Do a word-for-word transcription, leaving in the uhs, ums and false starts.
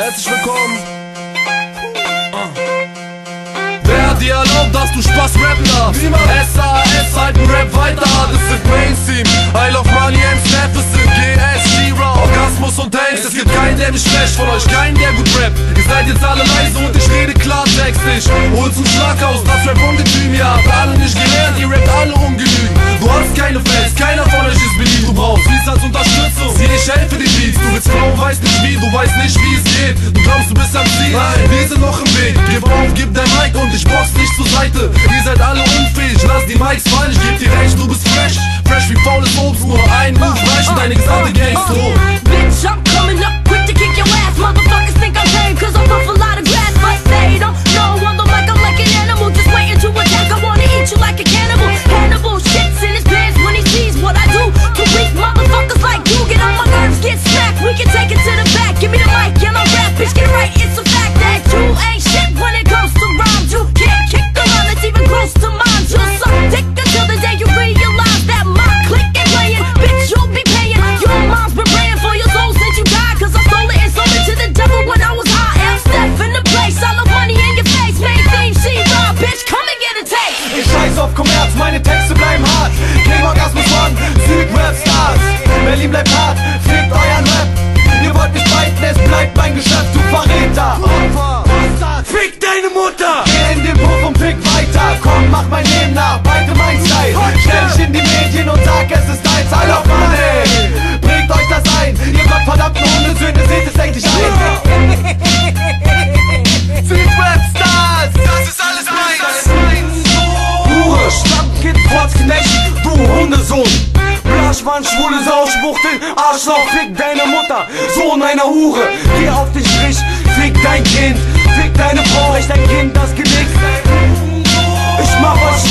Herzlich willkommen. Wer hat dir erlaubt, dass du Spaß rappen darfst? S A S halten Rap weiter, das sind Mainstream. I love money and snap, das sind G S, G-Raw, Orgasmus und Tanks. Es gibt keinen, der mich flasht, von euch keinen, der gut rappt. Ihr seid jetzt alle leise und ich rede Klartext. Ich hol's zum Schlag aus, das Rap ungetüm. Ihr habt alle nicht gelernt, ihr rappt alle ungenügend. Du hast keine Fans, keiner von euch ist beliebt. Du brauchst dies als Unterstützung, sieh, ich helfe die Beats. Du willst flow, weißt nicht wie, du weißt nicht wie es geht. Du glaubst, du bist am Ziel, nein, wir sind noch im Weg. Gib auf, gib dein Mic und ich box nicht zur Seite. Ihr seid alle unfähig, lass die Mics fallen. Ich geb dir recht, du bist fresh, fresh wie faules Obst. Nur ein Move reicht und deine gesamte Gang ist tot. Bitch, I'm coming up quick to kick your ass. Motherfuckers think I'm tame cause I'm off a lot of grass. But they don't know on the mic I'm like an animal, just waiting to attack. I wanna eat you like a cannibal. Cannibal shits in his pants when he sees what I do to weak motherfuckers like you. Get on my nerves, get smacked, we can take it to the back. Give me the mic and I'll rap, bitch, get it right. It's a fact that you ain't shit when it comes to rhymes. You can't kick a rhyme that's even close to mine. You'll suck dick until the day you realize that my click ain't playing. Bitch, you'll be paying. Your mom's been praying for your soul since you died, cause I stole it and sold it to the devil when I was high. I'm Steph in the place, I love money in your face. Main theme, she raw, bitch, come and get a taste. Ich scheiß auf Kommerz, meine Texte bleiben hart. King Orgasmus von Süd-Rap-Stars. Berlin bleibt hart, fickt euren Rap. Ihr wollt mich beiten, es bleibt mein Geschäft, du Verräter. Fick deine Mutter! Geh in den Puff und fick weiter. Komm, mach mein Leben nach, beite mein Style. Stell dich in die Medien und sag, es ist dein I love money. Bringt euch das ein, ihr gottverdammten Hundesöhne, seht es endlich ein. Süd-Rap-Stars, das ist alles meins. Hure, Stammkind, Potzknecht, du Hundesohn. Blaschmann, schwule Sau, Schwuchtel, Arschloch, fick deine Mutter, Sohn einer Hure. Geh auf den Strich, fick dein Kind, fick deine Frau, brech dein Kind das Genick. Ich mach euch